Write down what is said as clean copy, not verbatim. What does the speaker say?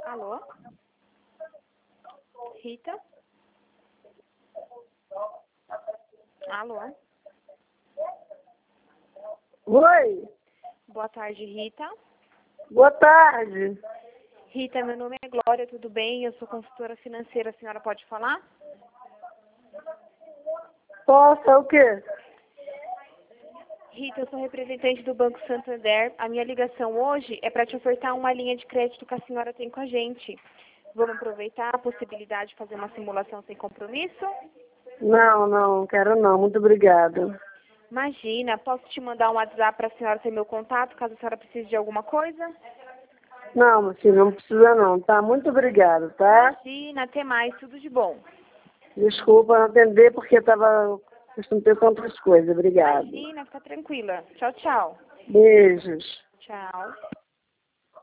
Alô? Rita? Alô? Oi, Boa tarde, Rita. boa tarde. Rita, meu nome é Glória, tudo bem? Eu sou consultora financeira, a senhora pode falar? Posso, o quê? Rita, eu sou representante do Banco Santander. A minha ligação hoje é para te ofertar uma linha de crédito que a senhora tem com a gente. Vamos aproveitar a possibilidade de fazer uma simulação sem compromisso? Não quero não, muito obrigada. Imagina, posso te mandar um WhatsApp para a senhora ter meu contato, caso a senhora precise de alguma coisa? Não, meu filho, não precisa não, tá? Muito obrigada, tá? Imagina, até mais, tudo de bom. Desculpa não atender porque estava prestando atenção em outras coisas. Obrigada. Imagina, fica tranquila. Tchau, tchau. Beijos. Tchau.